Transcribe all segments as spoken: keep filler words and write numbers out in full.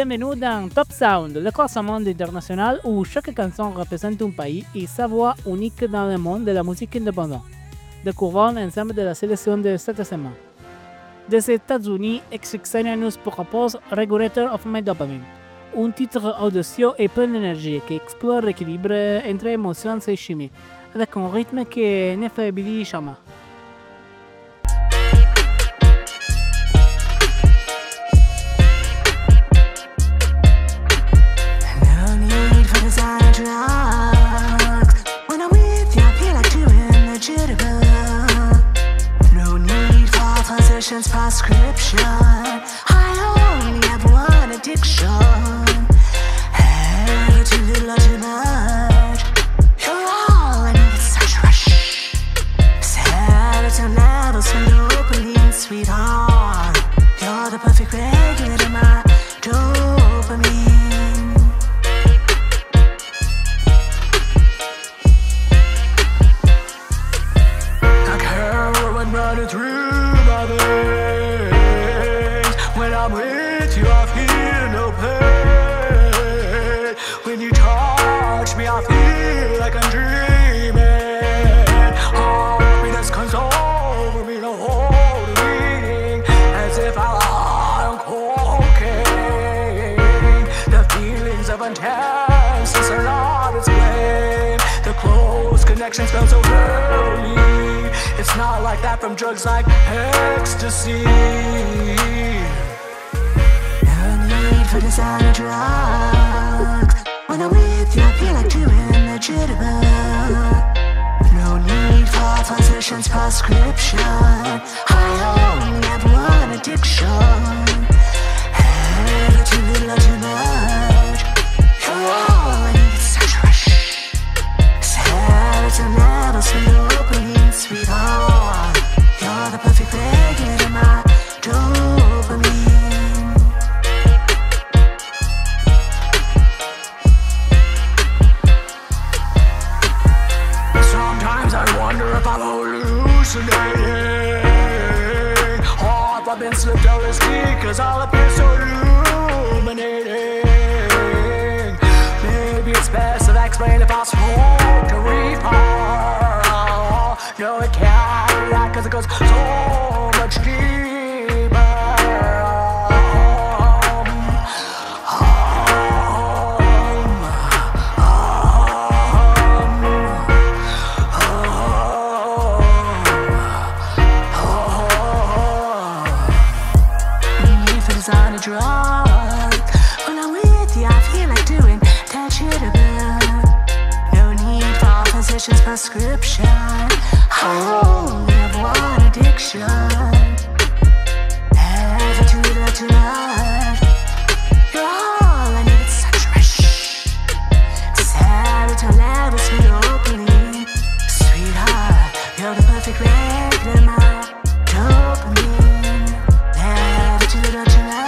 Bienvenue dans Top Sound, le classement international où chaque chanson représente un pays et sa voix unique dans le monde de la musique indépendante. Découvrons ensemble de la sélection de cette semaine. Des États-Unis, Extraneous propose Regulator of My Dopamine, un titre audacieux et plein d'énergie qui explore l'équilibre entre émotions et chimie, avec un rythme qui ne faiblit jamais. Prescription. I only have one addiction. Ever too little or too much. You're all I need, it's such a rush. Serotonin levels from dopamine, sweetheart. You're the perfect regulator, my dopamine. Like heroin running through. When I'm with you, I feel no pain. When you touch me, I feel like I'm dreaming. Happiness comes over me, the whole meaning, as if I'm on cocaine. The feelings of intensity are not explained. The close connection smells so early. It's not like that from drugs like ecstasy. No need for designer drugs. When I'm with you, I feel like doing the jitterbug. No need for physician's prescription. I only have one addiction. Ever too little or too much. You're all I need, it's such a rush. Serotonin levels from dopamine, sweetheart. You're the perfect regulator, my dopamine. Sometimes I wonder if I'm hallucinating, or if I've been slipped L S D, cause all appears so illuminating. Maybe it's best if I explain if I smoke a reefer. No, it can't be that, cause it goes so much deeper. On a drug. When I'm with you, I feel like doing that jitterbug. No need for physician's prescription. I only have one addiction. Ever too little or too much. You're all I need, it's such a rush. Serotonin levels from dopamine. Sweetheart, you're the perfect regulator, my dopamine. Never too little or too much.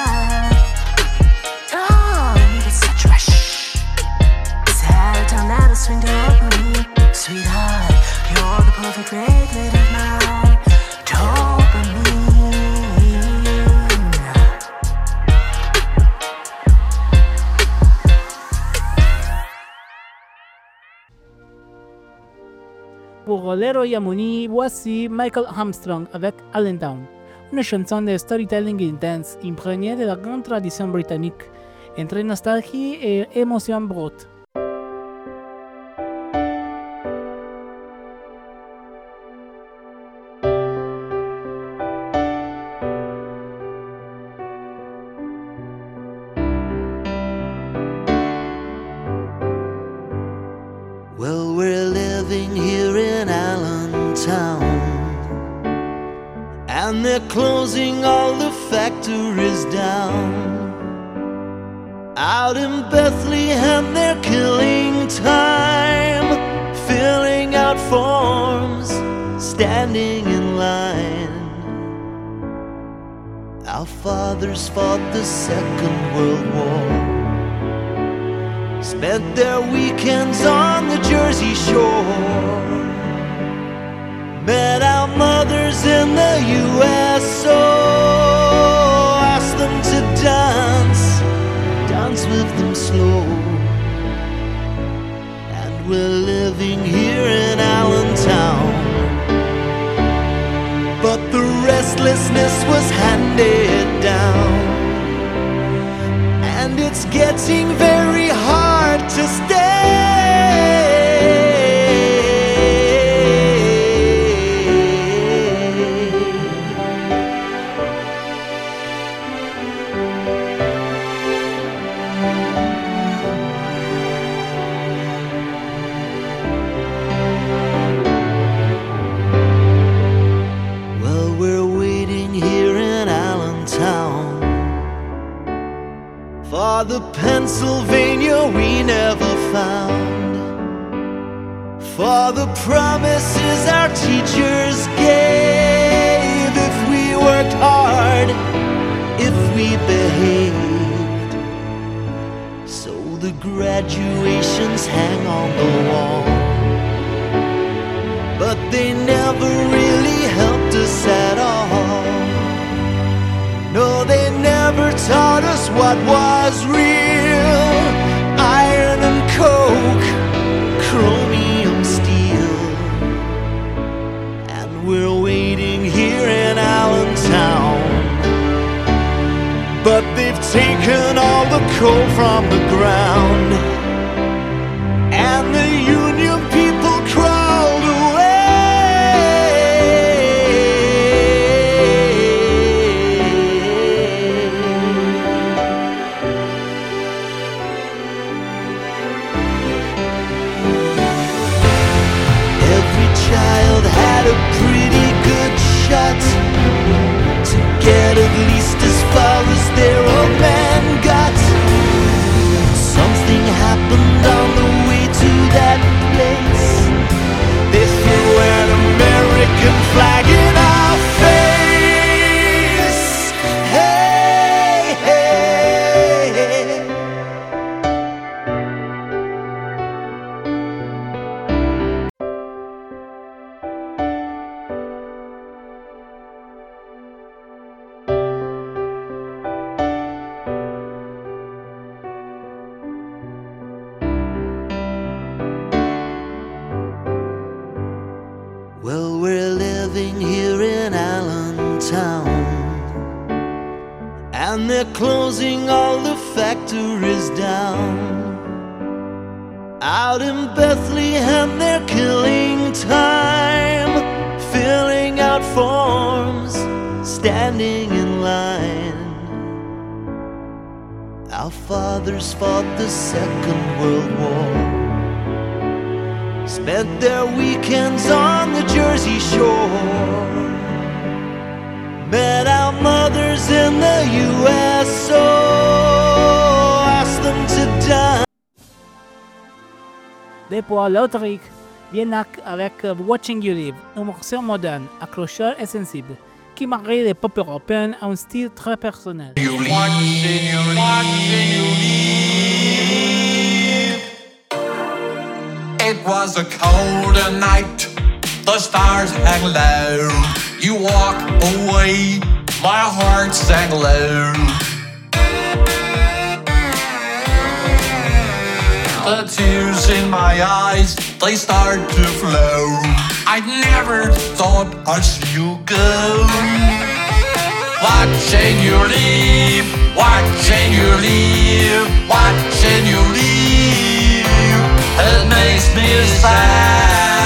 Swing dopamine, sweetheart, you're the perfect regulator of my dopamine. Pour Leroy Harmony, voici Michael Armstrong avec Allentown, une chanson de storytelling intense imprégnée de la grande tradition britannique, entre nostalgie et émotion brute. Well, we're living here in Allentown, and they're closing all the factories down. Out in Bethlehem, they're killing time, filling out forms, standing in line. Our fathers fought the Second World War, spent their weekends on the Jersey Shore, met our mothers in the U S O, asked them to dance business was handed down, and it's getting very hard to for the Pennsylvania we never found, for the promises our teachers gave. If we worked hard, if we behaved. So the graduations hang on the wall, but they never really helped us at all. No, they never taught us what was real. Iron and coke, chromium steel. And we're waiting here in Allentown, but they've taken all the coal from the ground, and the union people crawled away. Child had a pretty good shot to get at least as far as their old man got. Something happened on the way to that place. They threw an American flag in our face. Hey, hey, hey. Well, we're living here in Allentown, and they're closing all the factories down. Out in Bethlehem they're killing time, filling out forms, standing in line. Our fathers fought the Second World War, spent their weekends on the Jersey Shore, met our mothers in the U S O, asked them to die. Des pour Lautrec viennent avec Watching You Live, un morceau moderne, accrocheur et sensible, qui malgré les pop européennes a un style très personnel. You leave, watching you leave, watching you leave. It was a cold night, the stars hang low. You walk away, my heart sang low. The tears in my eyes, they start to flow. I never thought I'd see you go. Watching you leave, watching you leave, watching you leave. It makes me sad.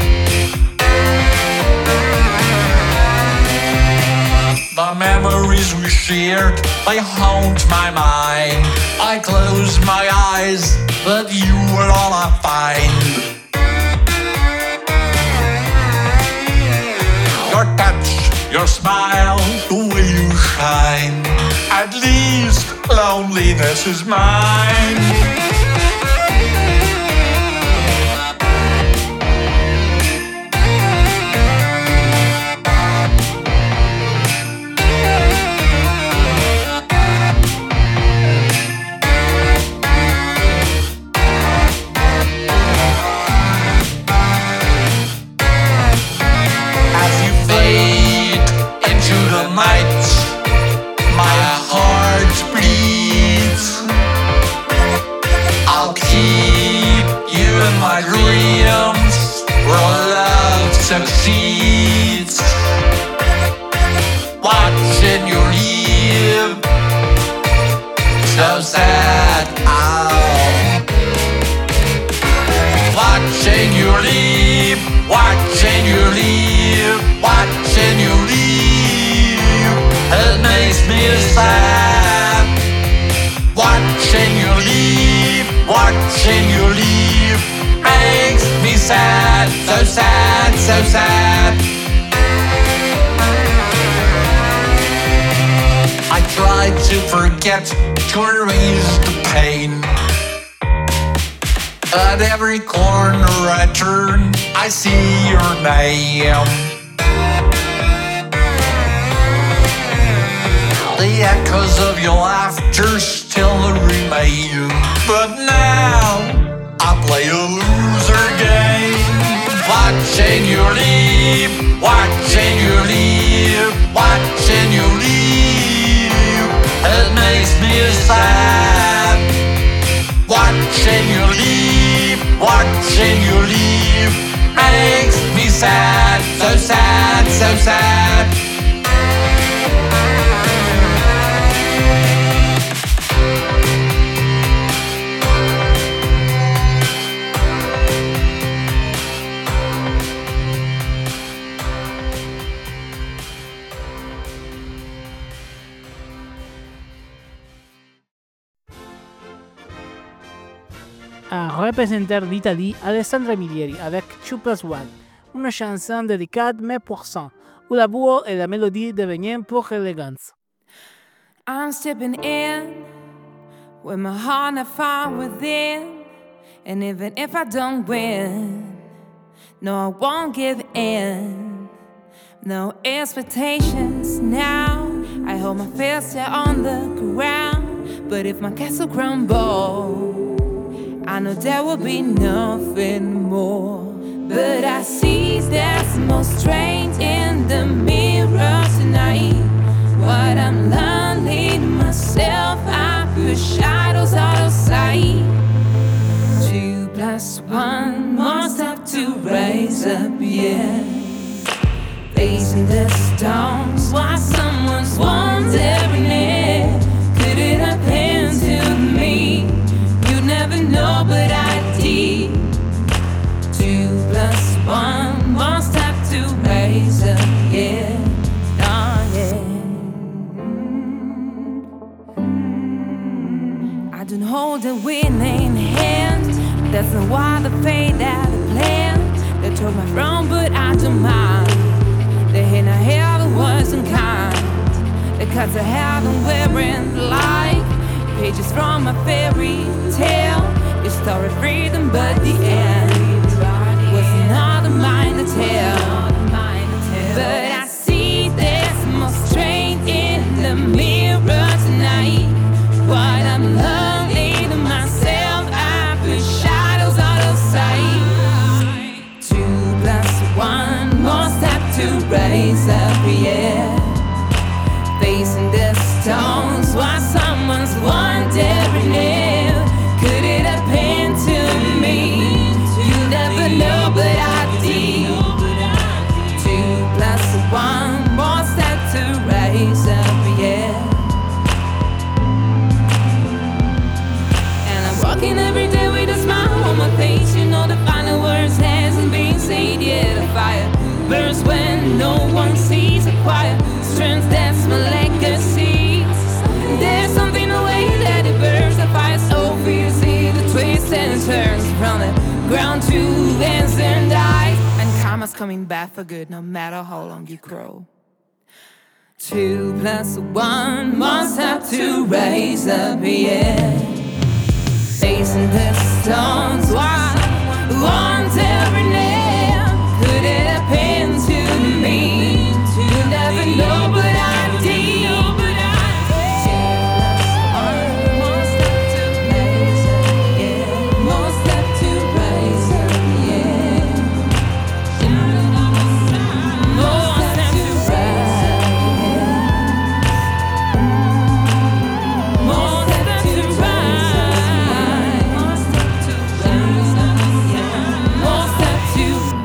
The memories we shared, they haunt my mind. I close my eyes, but you were all I find. Your touch, your smile, the way you shine. At least loneliness is mine. sad, so sad, so sad. I tried to forget to erase the pain. At every corner I turn, I see your name. The echoes of your laughter still remain. But now I play a loser game. Watching you leave, watching you leave, watching you leave. It makes me sad. Watching you leave, watching you leave, makes me sad, so sad, so sad. Un représentant d'Italie, Alessandro Milieri, avec two plus one, une chanson délicate mais pourcent, où la voix et la mélodie deviennent pour élégance. I'm stepping in with my heart not far within, and even if I don't win, no, I won't give in. No expectations now. I hold my fist here on the ground, but if my castle crumbles, I know there will be nothing more. But I see there's more strength in the mirror tonight. What I'm learning myself, I push shadows out of sight. Two plus one, more step to raise up, yeah. Facing the storms while someone's wondering it. Could it happen to me? Never know, but I did. Two plus one, one step to raise up, yeah. Oh, yeah. I don't hold a winning hand. That's not why the fate that I planned. They took my throne, but I don't mind. They hit I hear wasn't kind. The cuts I haven't wearing like pages from a fairy tale. Your story freedom, but the end was not mine to tell. But I see there's more strength in the mirror tonight. What I'm learning to myself, I push shadows out of sight. Two plus one, more step to raise up, yeah. Facing the stones while someone's wondering if could it happen to me? You never know, but I did. Two plus one, more step to raise up, yeah. And I'm walking every day with a smile on my face. You know the final words hasn't been said yet. A fire burns when no one sees a quiet strength, that's my legacy. There's something away that it burns. The fire so fiercely, the twists and turns from the ground to ends and dies. And karma's coming back for good, no matter how long you grow. Two plus one, must have to raise up, yeah. Facing the stones, why wondering if could it happen to me? You never know, but I did. More step to raise up, yeah. More step to raise up, yeah. More step to raise up, yeah. More step to raise up, more step to raise up, yeah. More step to.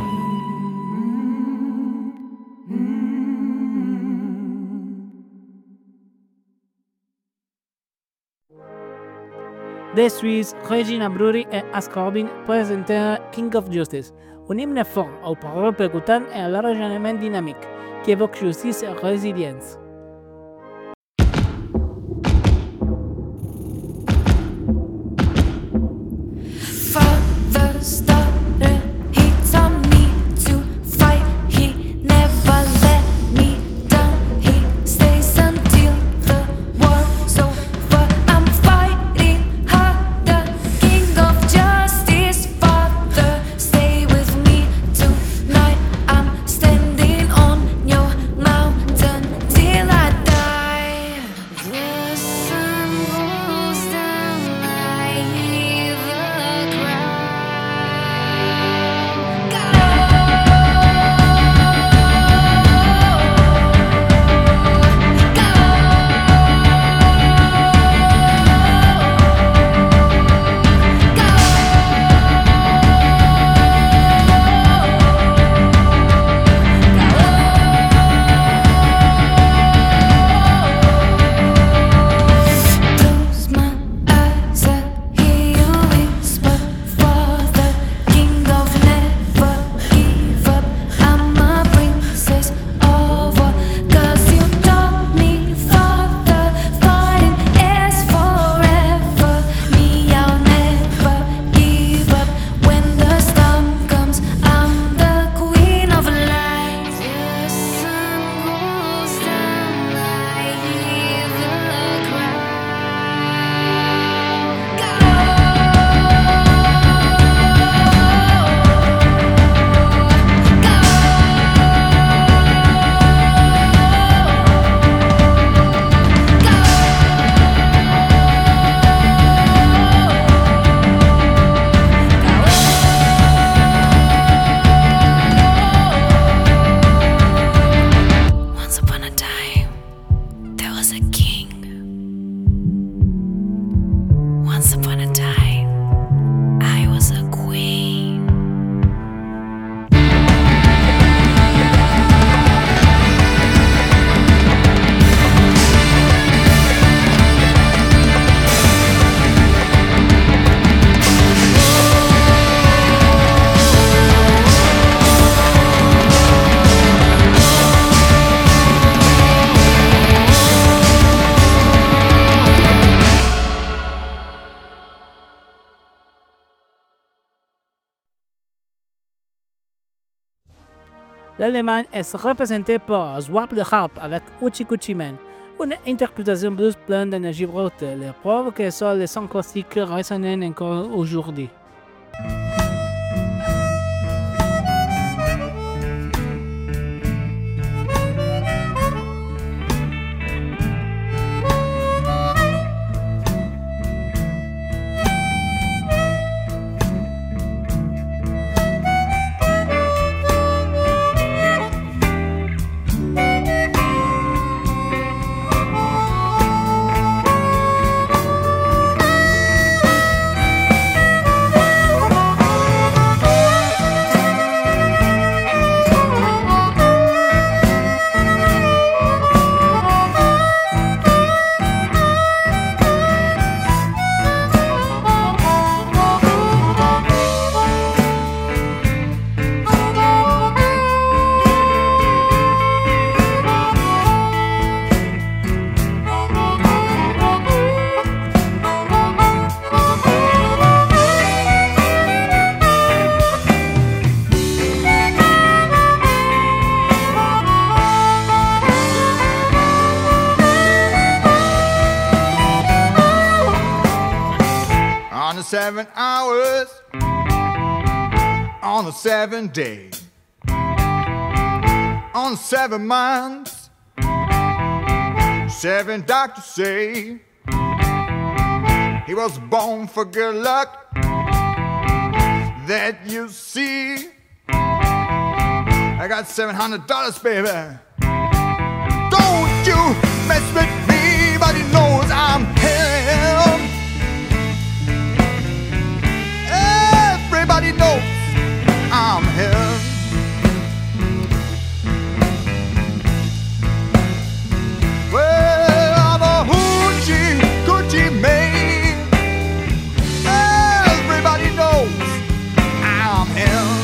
The Suisse, Regina Bruri et Ascorbin presentèrent King of Justice, un hymne fort aux paroles percutantes et à l'arrangement dynamique, qui évoque justice et résilience. Father started, he taught me L'Allemagne est représentée par Swap de Harp avec Uchi Kuchi Man, une interprétation blues pleine d'énergie brute. Les preuves que seuls les sons classiques résonnent encore aujourd'hui. Seven hours on the seventh day, on seven months, seven doctors say he was born for good luck. That you see, I got seven hundred dollars, baby. Don't you mess with me, but he knows I'm him. Everybody knows I'm him. Well, I'm a hoochie coochie man. Everybody knows I'm him.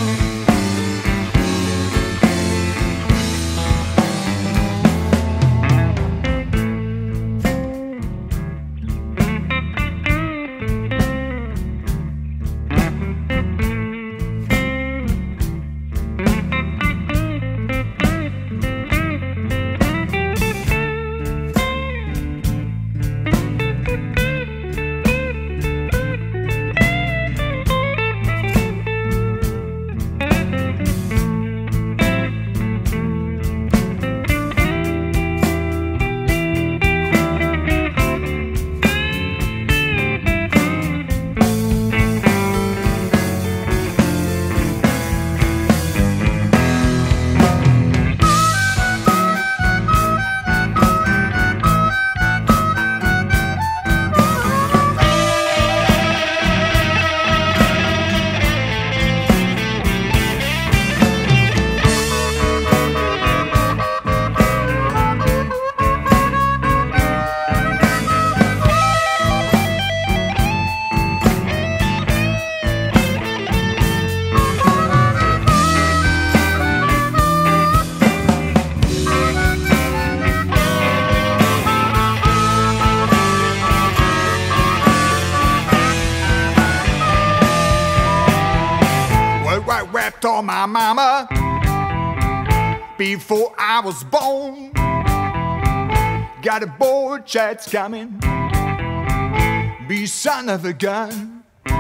On my mama before I was born. Got a boy chats coming, be son of a gun.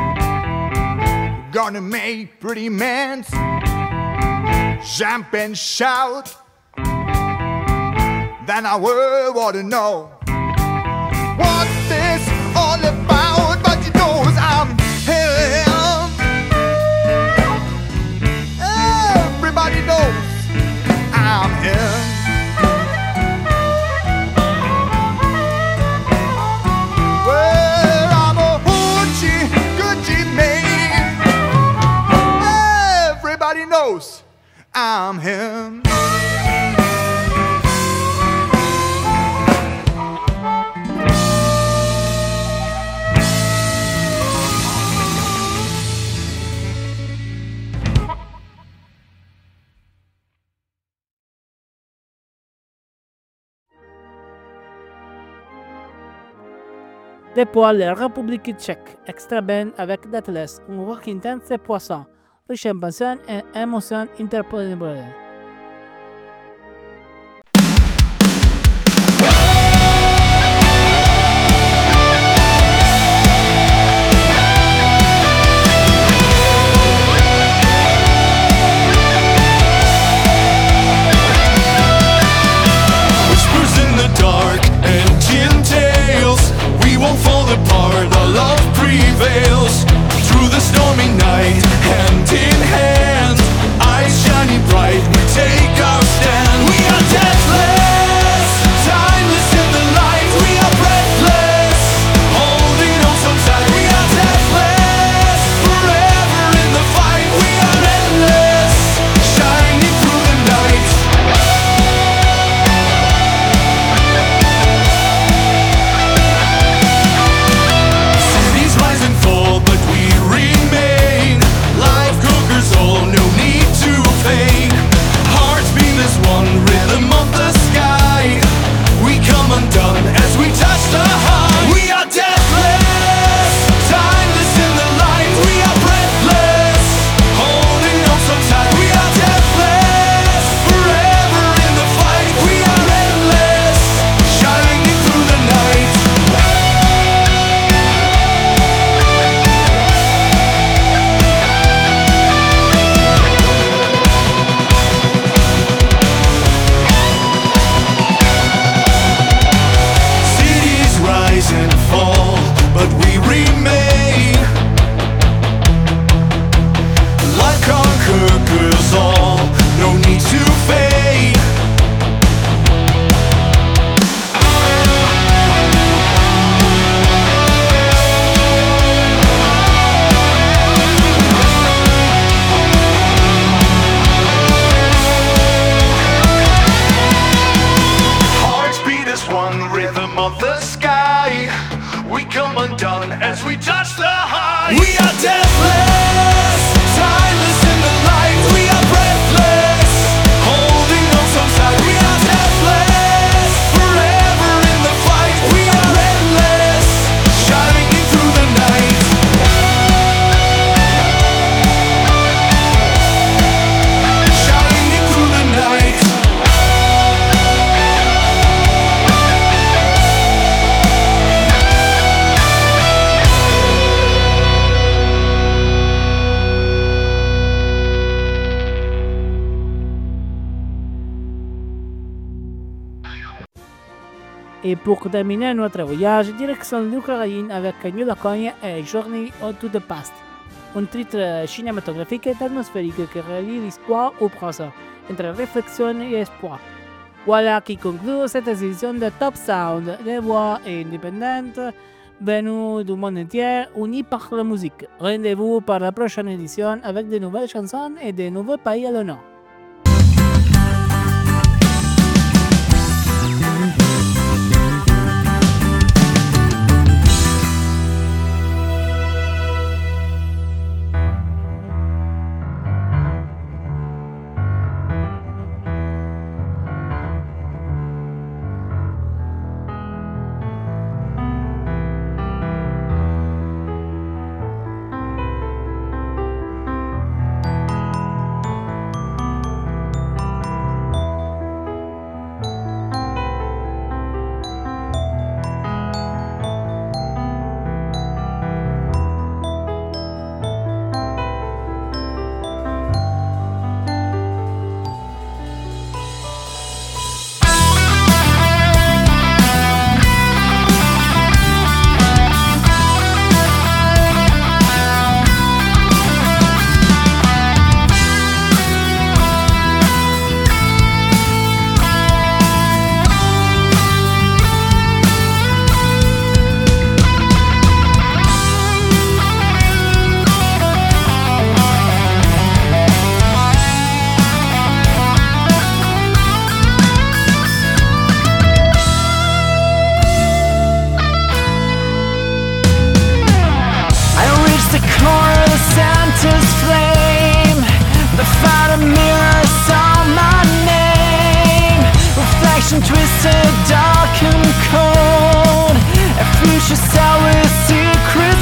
Gonna make pretty men jump and shout. Then I will want to know what this all about. But he knows I'm him. Everybody knows I'm him. Well, I'm a hoochie coochie man. Everybody knows I'm him. Depuis la République tchèque, extra band avec Datles, un rock intense et poisson, riche en passion et émotion interprétable. Et pour terminer notre voyage, direction l'Ukraine avec New Laconia et Journey to the Past, un titre cinématographique et atmosphérique qui relie l'histoire au présent, entre réflexion et espoir. Voilà qui conclut cette édition de Top Sound, des voix indépendantes venues du monde entier, unies par la musique. Rendez-vous pour la prochaine édition avec de nouvelles chansons et de nouveaux pays à l'honneur. Twisted, dark and cold, a future set with secrets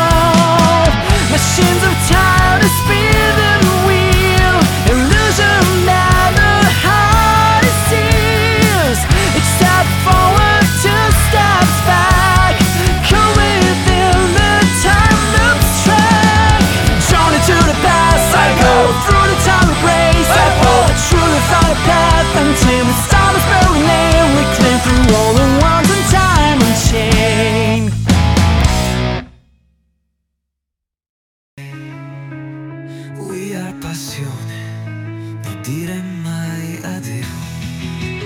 untold. Machines of time to spin and wheel, illusion never hard it sees. Each step forward, two steps back, come within the time loop's track. Drawn into the past, I go through the time race. I follow the truth without a path until the stars barely name. We climb through all the worlds in time and chain. We are passione, non dire mai addio.